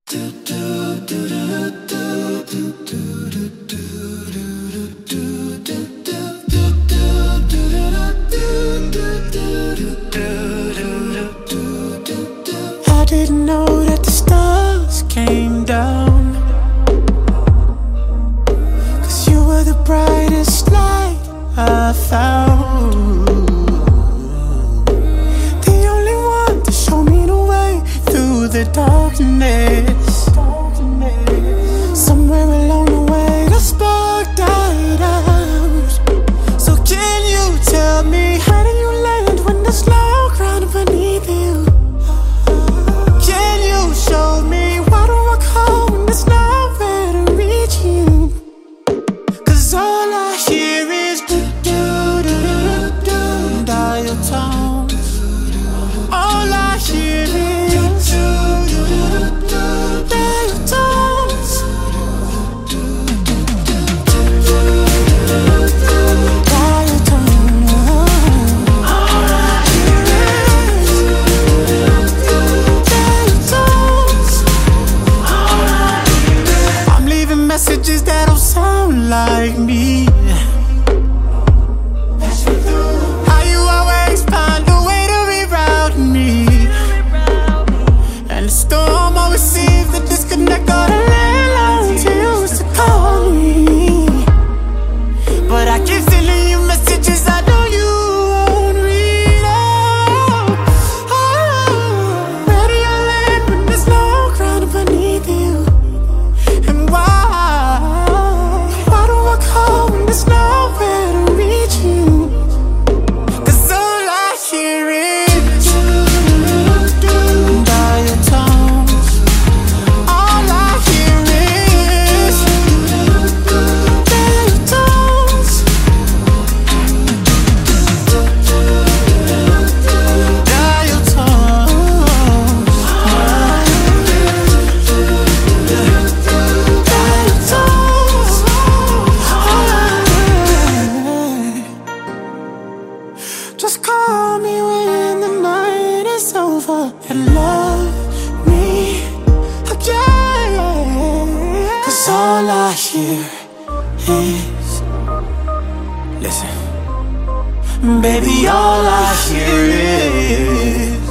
I didn't know that the stars came down, 'cause you were the brightest light I found, the only one to show me the way through the darkness. Somewhere along the way the spark died out. So can you tell me, how do you land when there's no ground beneath you? Can you show me, why do I call when there's nowhere to reach you? 'Cause all I hear is do-do-do-do-do, dial tones. All I hear is do-do-do-do-do, dial tones. Dial tones. All I hear is dial tones. I'm leaving messages that don't sound like me. How you always find a way to reroute me, and the storm always seems to disconnect all the landlines you used to call me. But I keep sending you messages I know you won't read. Where do you land when there's no ground beneath you? And why do I call when there's nowhere to reach you? 'Cause all I hear is dial tones. All I hear is dial tones. Dial tones. Dial tones. Just call me when the night is over and love me again. 'Cause all I hear is, listen, baby, all I hear is